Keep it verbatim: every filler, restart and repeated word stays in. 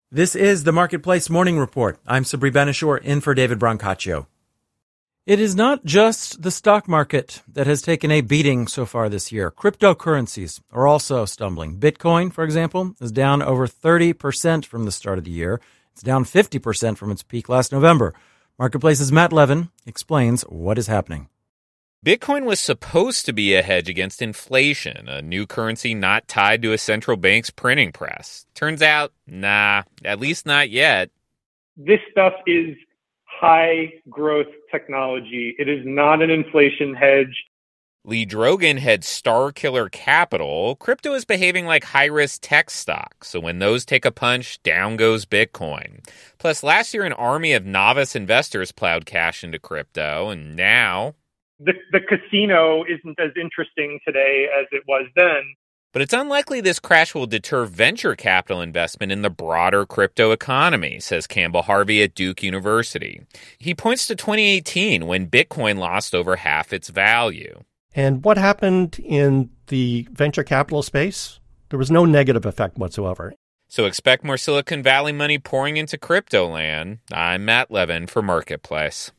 This is the Marketplace Morning Report. I'm Sabri Benishore, in for David Brancaccio. It is not just the stock market that has taken a beating so far this year. Cryptocurrencies are also stumbling. Bitcoin, for example, is down over thirty percent from the start of the year. It's down fifty percent from its peak last November. Marketplace's Matt Levin explains what is happening. Bitcoin was supposed to be a hedge against inflation, a new currency not tied to a central bank's printing press. Turns out, nah, at least not yet. This stuff is high growth technology. It is not an inflation hedge. Lee Drogan heads Starkiller Capital. Crypto is behaving like high-risk tech stocks, so when those take a punch, down goes Bitcoin. Plus, last year an army of novice investors plowed cash into crypto, and now The, the casino isn't as interesting today as it was then. But it's unlikely this crash will deter venture capital investment in the broader crypto economy, says Campbell Harvey at Duke University. He points to twenty eighteen, when Bitcoin lost over half its value. And what happened in the venture capital space? There was no negative effect whatsoever. So expect more Silicon Valley money pouring into crypto land. I'm Matt Levin for Marketplace.